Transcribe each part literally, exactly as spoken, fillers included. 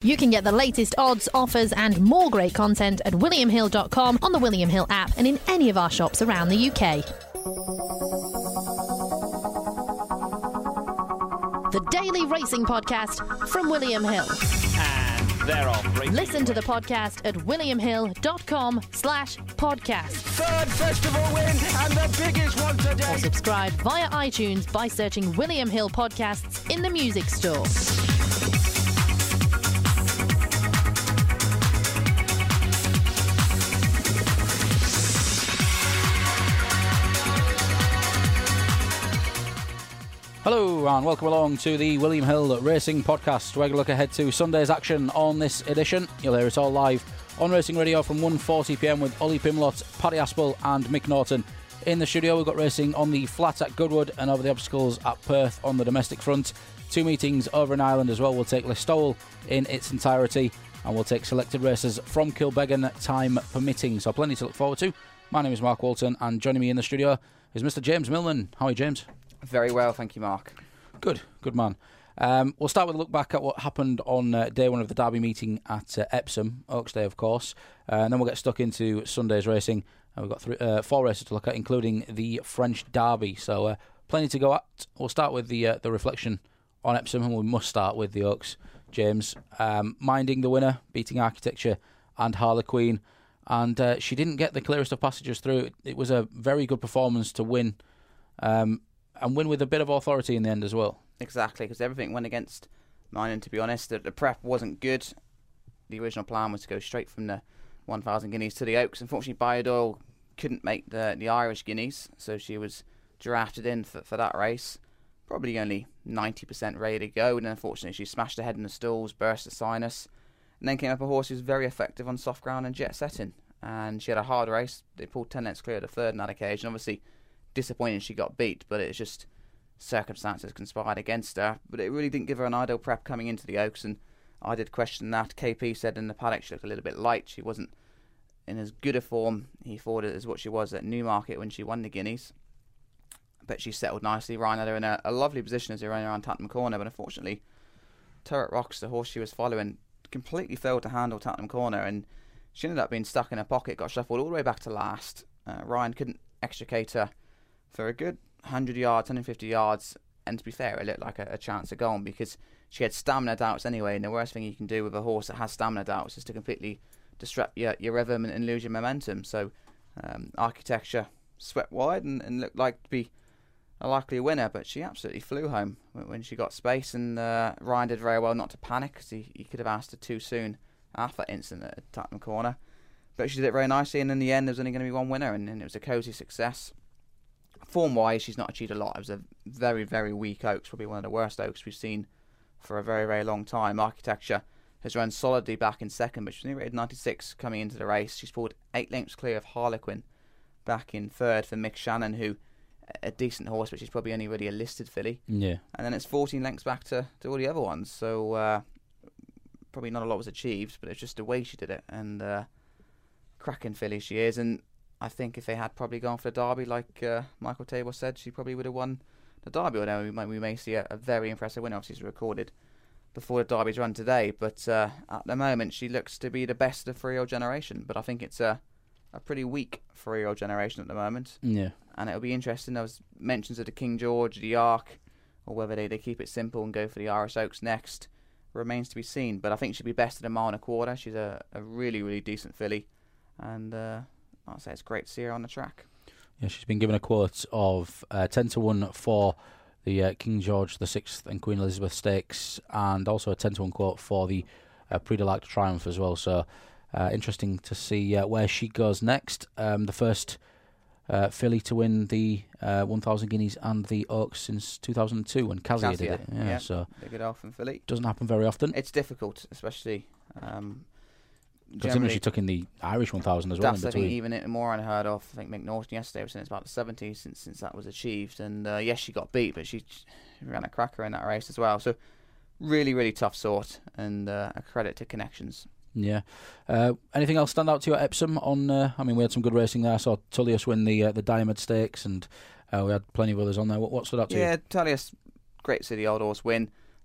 You can get the latest odds, offers and more great content at william hill dot com, on the William Hill app and in any of our shops around the U K. The Daily Racing Podcast from William Hill. And they're off. Racing Listen to the podcast at william hill dot com slash podcast. Third festival win and the biggest one today. Or subscribe via iTunes by searching William Hill Podcasts in the music store. Hello and welcome along to the William Hill Racing Podcast, where we look ahead to Sunday's action on this edition. You'll hear it all live on Racing Radio from one forty p m with Ollie Pimlott, Paddy Aspel and Mick Norton. In the studio we've got racing on the flat at Goodwood and over the obstacles at Perth on the domestic front. Two meetings over in Ireland as well. We'll take Listowel in its entirety and we'll take selected races from Kilbeggan, time permitting. So plenty to look forward to. My name is Mark Walton and joining me in the studio is Mister James Millman. How are you, James? Very well, thank you, Mark. Good, good man. Um, we'll start with a look back at what happened on uh, day one of the Derby meeting at uh, Epsom, Oaks Day, of course, uh, and then we'll get stuck into Sunday's racing. Uh, we've got three, uh, four races to look at, including the French Derby, so uh, plenty to go at. We'll start with the uh, the reflection on Epsom, and we must start with the Oaks. James, um, minding the winner, beating Architecture and Harlequin, and uh, she didn't get the clearest of passages through. It was a very good performance to win. Um, And win with a bit of authority in the end as well. Exactly, because everything went against mine, and to be honest, the, the prep wasn't good. The original plan was to go straight from the one thousand guineas to the Oaks. Unfortunately, Biodoyle couldn't make the the Irish guineas, so she was drafted in for, for that race. Probably only ninety percent ready to go, and unfortunately she smashed her head in the stalls, burst the sinus, and then came up a horse who was very effective on soft ground and jet setting. And she had a hard race. They pulled ten lengths clear of the third on that occasion. Obviously, disappointing she got beat, but it's just circumstances conspired against her. But it really didn't give her an ideal prep coming into the Oaks, and I did question that. K P said in the paddock she looked a little bit light. She wasn't in as good a form, he thought, as what she was at Newmarket when she won the Guineas. But she settled nicely. Ryan had her in a, a lovely position as they ran around Tattenham Corner, but unfortunately Turret Rocks, the horse she was following, completely failed to handle Tattenham Corner, and she ended up being stuck in her pocket, got shuffled all the way back to last. Uh, Ryan couldn't extricate her for a good one hundred yards, one hundred fifty yards, and to be fair, it looked like a, a chance of going because she had stamina doubts anyway, and the worst thing you can do with a horse that has stamina doubts is to completely disrupt your, your rhythm and, and lose your momentum. So um, Architecture swept wide and, and looked like to be a likely winner, but she absolutely flew home when, when she got space, and uh, Ryan did very well not to panic because he, he could have asked her too soon after that incident at Tattenham Corner. But she did it very nicely, and in the end there was only going to be one winner, and, and it was a cosy success. Form-wise, she's not achieved a lot. It was a very, very weak Oaks, probably one of the worst Oaks we've seen for a very, very long time. Architecture has run solidly back in second, but she's only rated ninety-six coming into the race. She's pulled eight lengths clear of Harlequin back in third for Mick Shannon, who a decent horse, but she's probably only really a listed filly. Yeah. And then it's fourteen lengths back to, to all the other ones. So uh, probably not a lot was achieved, but it's just the way she did it. And uh, cracking filly she is, and I think if they had probably gone for the Derby, like uh, Michael Tabor said, she probably would have won the Derby. Although we, might, we may see a, a very impressive winner. Obviously, it's recorded before the Derby's run today. But uh, at the moment, she looks to be the best of the three-year-old generation. But I think it's a, a pretty weak three-year-old generation at the moment. Yeah. And it'll be interesting. There was mentions of the King George, the Ark, or whether they, they keep it simple and go for the Irish Oaks next remains to be seen. But I think she'll be best at a mile and a quarter. She's a, a really, really decent filly. And Uh, I'll say it's great to see her on the track. Yeah, she's been given a quote of uh, ten to one for the uh, King George the Sixth and Queen Elizabeth Stakes, and also a ten to one quote for the uh, Prix de l'Arc de Triomphe as well. So uh, interesting to see uh, where she goes next. Um, the first uh, filly to win the uh, one thousand guineas and the Oaks since two thousand two when Kasia did it. Yeah, yeah, so a good Elfin filly. Doesn't happen very often. It's difficult, especially. Um, Considering she took in the Irish one thousand as well. That's, I think, even more unheard of. I think Mick Norton yesterday was saying it's about the seventies since since that was achieved. And uh, yes, she got beat, but she, she ran a cracker in that race as well. So really, really tough sort, and uh, a credit to Connections. Yeah. Uh, anything else stand out to you at Epsom? On, uh, I mean, we had some good racing there. I saw Tullius win the uh, the Diamond Stakes, and uh, we had plenty of others on there. What, what stood out to yeah, you? Yeah, Tullius, great to see the old horse win.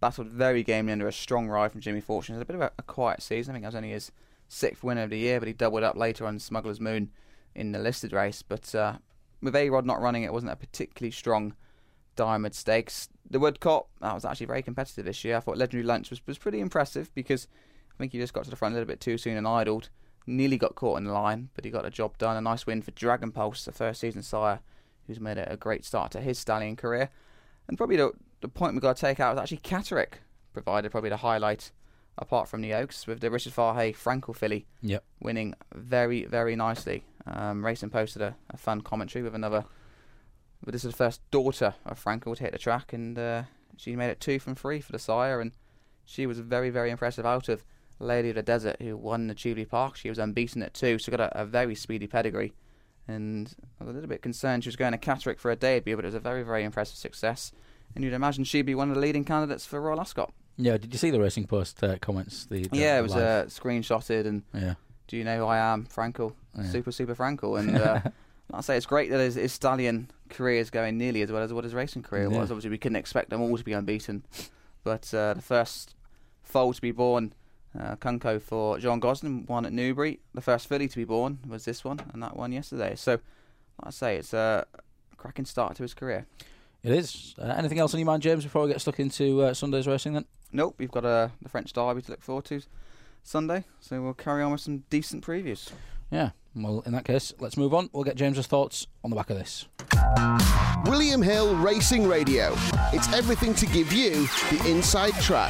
battled very gamely under a strong ride from Jimmy Fortune. It's a bit of a, a quiet season. I think that was only his sixth win of the year, but he doubled up later on Smuggler's Moon in the listed race. But uh, with A-Rod not running, it wasn't a particularly strong Diamond Stakes. The Woodcote, that was actually very competitive this year. I thought Legendary Lunch was, was pretty impressive because I think he just got to the front a little bit too soon and idled. Nearly got caught in the line, but he got the job done. A nice win for Dragon Pulse, the first season sire, who's made a, a great start to his stallion career. And probably the, the point we've got to take out is actually Catterick provided probably the highlight apart from the Oaks, with the Richard Fahey Frankel filly yep. winning very, very nicely. Um, Racing posted a, a fun commentary with another. But this is the first daughter of Frankel to hit the track, and uh, she made it two from three for the sire, and she was very, very impressive out of Lady of the Desert, who won the Jubilee Park. She was unbeaten at two, so got a, a very speedy pedigree. And I was a little bit concerned she was going to Catterick for a debut, but it was a very, very impressive success. And you'd imagine she'd be one of the leading candidates for Royal Ascot. Yeah, did you see the Racing Post uh, comments? The, the yeah, it was uh, screenshotted, and yeah. do you know who I am? Frankel. Yeah. Super, super Frankel. And uh, I say it's great that his, his stallion career is going nearly as well as what his racing career yeah. was. Obviously, we couldn't expect them all to be unbeaten. But uh, the first foal to be born, uh, Kunko for John Gosden, won at Newbury. The first filly to be born was this one, and that one yesterday. So, like I say, it's a cracking start to his career. It is. Uh, anything else on your mind, James, before we get stuck into uh, Sunday's racing then? Nope, we've got uh, the French Derby to look forward to Sunday, so we'll carry on with some decent previews. Yeah, well, in that case, let's move on. We'll get James's thoughts on the back of this. William Hill Racing Radio. It's everything to give you the inside track.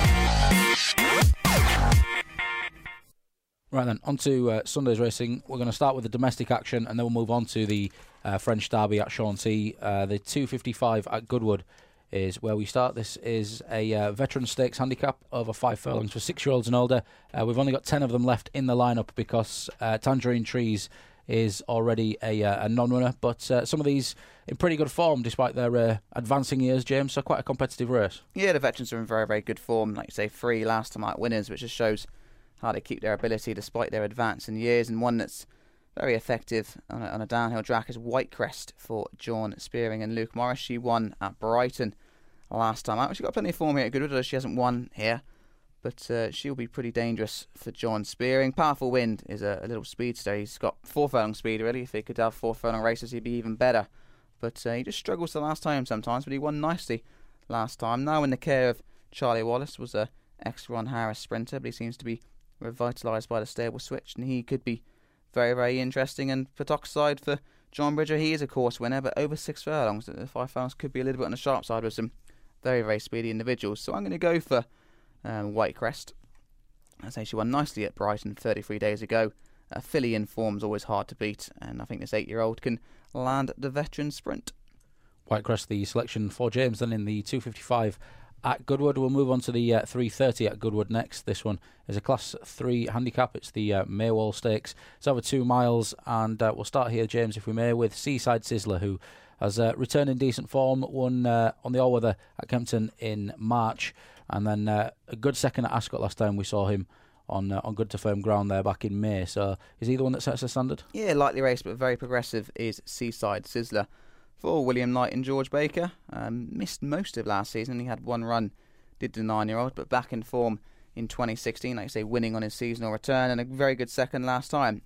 Right then, on to uh, Sunday's racing. We're going to start with the domestic action, and then we'll move on to the uh, French Derby at Chantilly. Uh, the two fifty-five at Goodwood is where we start. This is a uh, veteran stakes handicap over five furlongs for six-year-olds and older. Uh, we've only got ten of them left in the lineup because uh, Tangerine Trees is already a, uh, a non-runner, but uh, some of these in pretty good form despite their uh, advancing years, James, so quite a competitive race. Yeah, the veterans are in very, very good form. Like you say, three last time out winners, which just shows how they keep their ability despite their advance in years, and one that's very effective on a, on a downhill track is Whitecrest for John Spearing and Luke Morris. She won at Brighton last time out. She's got plenty of form here at Goodwood. She hasn't won here, but uh, she'll be pretty dangerous for John Spearing. Powerful Wind is a, a little speedster. He's got four furlong speed really. If he could have four furlong races, he'd be even better. But uh, he just struggles the last time sometimes, but he won nicely last time. Now in the care of Charlie Wallace, was a ex-Ron Harris sprinter, but he seems to be revitalised by the stable switch, and he could be very, very interesting. And for Dockside, for John Bridger, he is a course winner, but over six furlongs, the five furlongs could be a little bit on the sharp side with some very, very speedy individuals. So I'm going to go for um, Whitecrest. I say she won nicely at Brighton thirty-three days ago. A filly in form is always hard to beat, and I think this eight-year-old can land the veteran sprint. Whitecrest, the selection for James, then in the two fifty-five at Goodwood. We'll move on to the uh, three thirty at Goodwood next. This one is a Class three handicap. It's the uh, Maywall Stakes. It's over two miles, and uh, we'll start here, James, if we may, with Seaside Sizzler, who has uh, returned in decent form, won uh, on the all-weather at Kempton in March, and then uh, a good second at Ascot last time we saw him on uh, on good to firm ground there back in May. So is he the one that sets the standard? Yeah, lightly raced but very progressive is Seaside Sizzler for William Knight and George Baker. Um, missed most of last season. He had one run, did the nine-year-old, but back in form in twenty sixteen, like I say, winning on his seasonal return, and a very good second last time.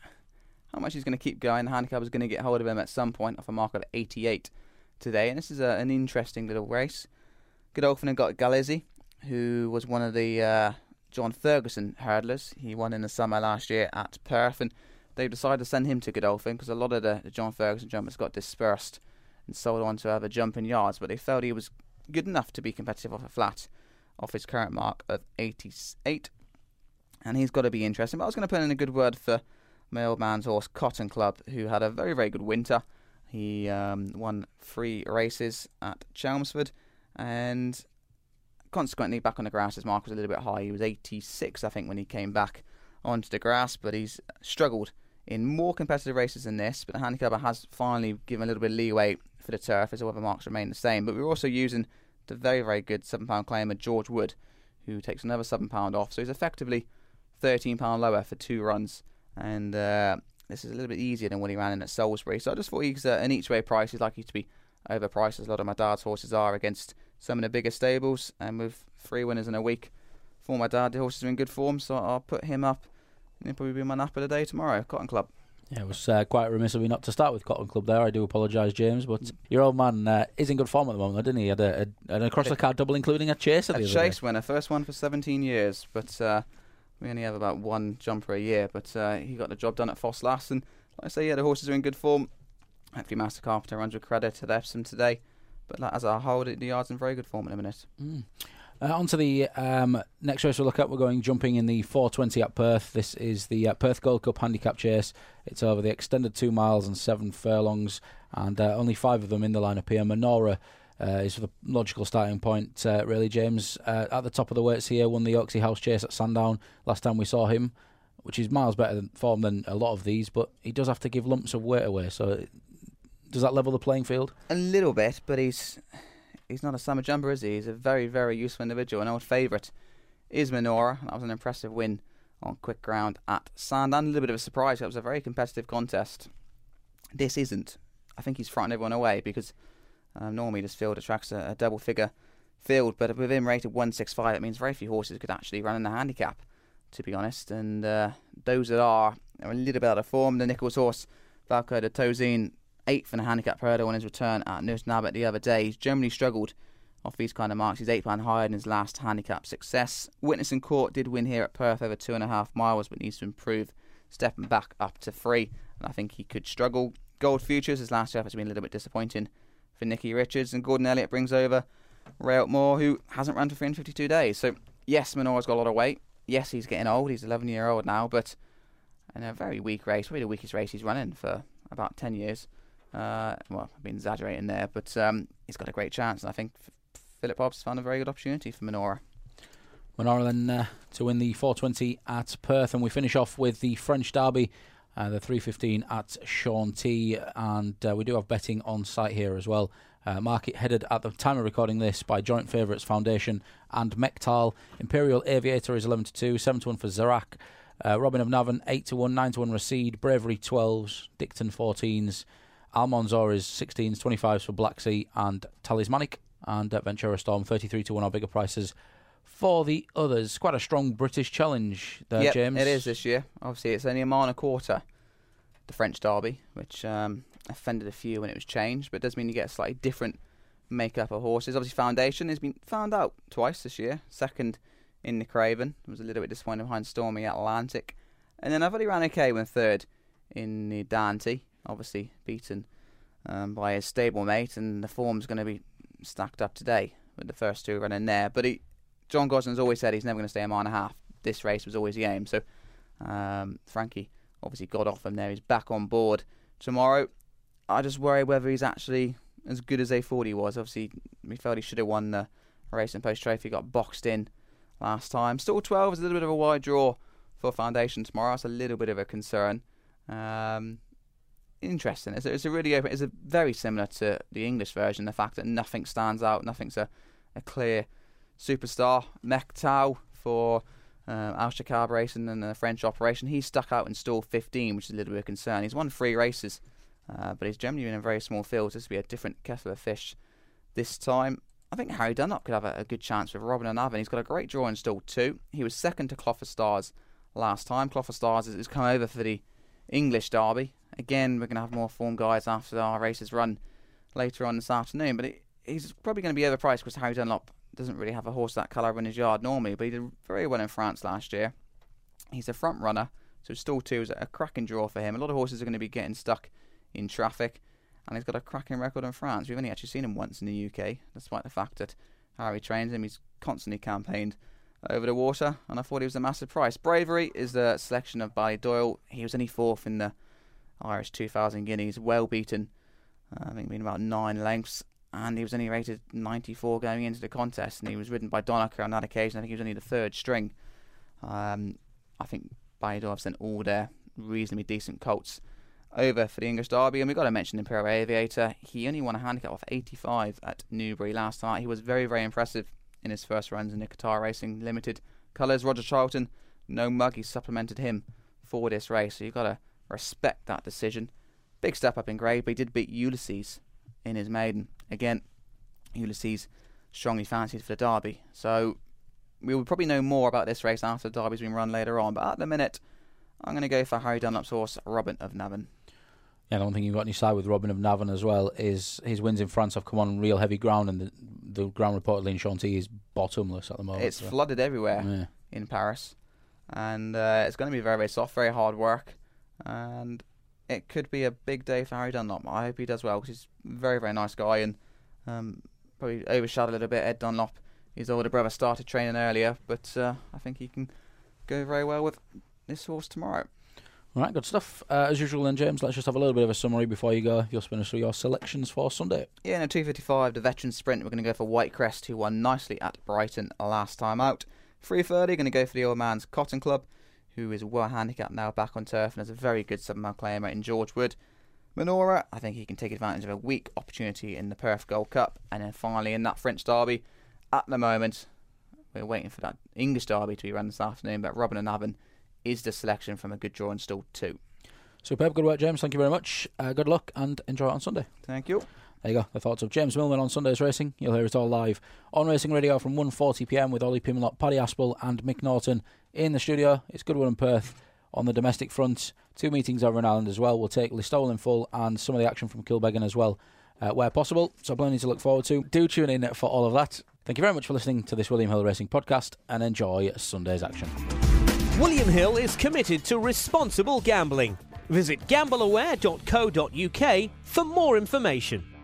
How much he's going to keep going, the handicap is going to get hold of him at some point off a mark of eighty-eight today, and this is a, an interesting little race. Godolphin got Galizzi, who was one of the uh, John Ferguson hurdlers. He won in the summer last year at Perth, and they decided to send him to Godolphin because a lot of the, the John Ferguson jumpers got dispersed and sold on to other jumping yards, but they felt he was good enough to be competitive off a flat off his current mark of eighty-eight, and he's got to be interesting. But I was going to put in a good word for my old man's horse Cotton Club, who had a very, very good winter. He um, won three races at Chelmsford, and consequently back on the grass his mark was a little bit high. He was eighty-six, I think, when he came back onto the grass, but he's struggled in more competitive races than this. But the handicapper has finally given a little bit of leeway for the turf, as however marks remain the same. But we're also using the very, very good seven pound claimer George Wood, who takes another seven pound off, so he's effectively thirteen pound lower for two runs, and uh, this is a little bit easier than when he ran in at Salisbury. So I just thought he's uh, an each way price. He's likely to be overpriced, as a lot of my dad's horses are, against some of the bigger stables, and with three winners in a week for my dad. The horses are in good form, so I'll put him up. And he'll probably be my nap of the day tomorrow. Cotton Club. Yeah, it was uh, quite remiss of me not to start with Cotton Club there. I do apologise, James, but your old man uh, is in good form at the moment, didn't he? He had a, a, an across-the-card double, including a chaser the A other chase day. winner, first one for seventeen years, but uh, we only have about one jumper a year, but uh, he got the job done at Foss last, and like I say, yeah, the horses are in good form. Hopefully Master Carpenter runs with credit at Epsom today, but like, as a whole, the yard's in very good form in a minute. Mm. Uh, on to the um, next race we'll look at. We're going jumping in the four twenty at Perth. This is the uh, Perth Gold Cup Handicap Chase. It's over the extended two miles and seven furlongs, and uh, only five of them in the lineup here. Menora uh, is the logical starting point, uh, really, James. Uh, at the top of the weights here, won the Oaksey House Chase at Sandown last time we saw him, which is miles better than form than a lot of these, but he does have to give lumps of weight away. So does that level the playing field? A little bit, but he's... He's not a summer jumper, is he? He's a very, very useful individual. An old favourite is Menora. That was an impressive win on quick ground at Sandown. A little bit of a surprise. It was a very competitive contest. This isn't. I think he's frightened everyone away because um, normally this field attracts a, a double-figure field, but with him rated one sixty-five, it means very few horses could actually run in the handicap, to be honest. And uh, those that are are a little bit out of form. The Nichols horse, Valco de Tozine, eighth in a handicap hurdle on his return at Nurse Nabbit the other day. He's generally struggled off these kind of marks. He's eight pounds higher than his last handicap success. Witness in Court did win here at Perth over two and a half miles, but needs to improve, stepping back up to three. And I think he could struggle. Gold Futures, his last effort has been a little bit disappointing for Nicky Richards. And Gordon Elliott brings over Ray Moore, who hasn't run for three hundred fifty-two days. So, yes, Menora's got a lot of weight. Yes, he's getting old. He's eleven year old now, but in a very weak race, probably the weakest race he's run in for about ten years. Uh, well, I've been exaggerating there, but um, he's got a great chance, and I think F- Philip Hobbs found a very good opportunity for Menora. Menora then uh, to win the four twenty at Perth, and we finish off with the French Derby, uh, the three fifteen at Shaun T, and uh, we do have betting on site here as well. Uh, market headed at the time of recording this by Joint Favourites Foundation and Mektal. Imperial Aviator is eleven to two, seven to one for Zarak. Uh, Robin of Navan eight to one, nine to one Recede, Bravery twelves, Dicton fourteens. Almanzor is sixteens, twenty-fives for Black Sea and Talismanic, and uh, Ventura Storm thirty-three to one are bigger prices for the others. Quite a strong British challenge there, yep, James. It is this year. Obviously, it's only a mile and a quarter, the French Derby, which um, offended a few when it was changed, but it does mean you get a slightly different makeup of horses. Obviously, Foundation has been found out twice this year. Second in the Craven, was a little bit disappointed behind Stormy Atlantic, and then I've only ran okay with third in the Dante. Obviously beaten um, by his stablemate, and the form's going to be stacked up today with the first two running there. But he, John Gosling's always said he's never going to stay a mile and a half. This race was always the aim. So um, Frankie obviously got off him there. He's back on board tomorrow. I just worry whether he's actually as good as they thought he was. Obviously, we felt he should have won the Racing Post Trophy. Got boxed in last time. Still twelve is a little bit of a wide draw for Foundation tomorrow. That's a little bit of a concern. Um... Interesting. It's a, it's a really open. It's a very similar to the English version. The fact that nothing stands out, nothing's a, a clear superstar. Mektal for uh, Al Shakab Racing and the French operation. He's stuck out in stall fifteen, which is a little bit of concern. He's won three races, uh, but he's generally in a very small field. This will be a different kettle of fish this time. I think Harry Dunlop could have a, a good chance with Robin and Avon. He's got a great draw in stall two. He was second to Clough of Stars last time. Clough of Stars has come over for the English Derby. Again, we're going to have more form guides after our races run later on this afternoon. But it, he's probably going to be overpriced because Harry Dunlop doesn't really have a horse that colour in his yard normally. But he did very well in France last year. He's a front runner, so stall two is a cracking draw for him. A lot of horses are going to be getting stuck in traffic, and he's got a cracking record in France. We've only actually seen him once in the U K, despite the fact that Harry trains him. He's constantly campaigned over the water, and I thought he was a massive price. Bravery is the selection of Barry Doyle. He was only fourth in the Irish two thousand guineas, well beaten. Uh, I think been about nine lengths, and he was only rated ninety-four going into the contest, and he was ridden by Donaker on that occasion. I think he was only the third string. Um, I think Barry Doyle have sent all their reasonably decent colts over for the English Derby, and we've got to mention Imperial Aviator. He only won a handicap of eighty-five at Newbury last night. He was very, very impressive in his first runs in the Qatar Racing Limited colours. Roger Charlton, no mug, he supplemented him for this race, so you've got to respect that decision. Big step up in grade, but he did beat Ulysses in his maiden. Again, Ulysses strongly fancied for the Derby, so we will probably know more about this race after the Derby's been run later on. But at the minute, I'm going to go for Harry Dunlop's horse, Robin of Navan. Yeah, the one thing you've got on your side with Robin of Navan as well is his wins in France have come on real heavy ground, and the, the ground reportedly in Chantilly is bottomless at the moment. It's so. flooded everywhere Yeah. in Paris, and uh, it's going to be very, very soft, very hard work, and it could be a big day for Harry Dunlop. I hope he does well, because he's a very, very nice guy, and um, probably overshadowed a little bit. Ed Dunlop, his older brother, started training earlier, but uh, I think he can go very well with this horse tomorrow. All right, good stuff. Uh, as usual then, James, let's just have a little bit of a summary before you go. You'll spin us through your selections for Sunday. Yeah, in a two fifty-five, the veteran sprint, we're going to go for Whitecrest, who won nicely at Brighton last time out. three thirty, going to go for the old man's Cotton Club, who is well handicapped now back on turf and has a very good seven-mile claimer in George Wood. Manora, I think he can take advantage of a weak opportunity in the Perth Gold Cup. And then finally in that French Derby, at the moment, we're waiting for that English Derby to be run this afternoon, but Robin of Navan is the selection from a good draw in stall two. Superb, good work, James. Thank you very much. Uh, good luck and enjoy it on Sunday. Thank you. There you go, the thoughts of James Millman on Sunday's racing. You'll hear it all live on Racing Radio from one forty p m with Ollie Pimlock, Paddy Aspel and Mick Norton in the studio. It's Goodwood and Perth on the domestic front. Two meetings over in Ireland as well. We'll take Listowel in full and some of the action from Kilbeggan as well, uh, where possible. So plenty to look forward to. Do tune in for all of that. Thank you very much for listening to this William Hill Racing podcast, and enjoy Sunday's action. William Hill is committed to responsible gambling. Visit gamble aware dot co dot u k for more information.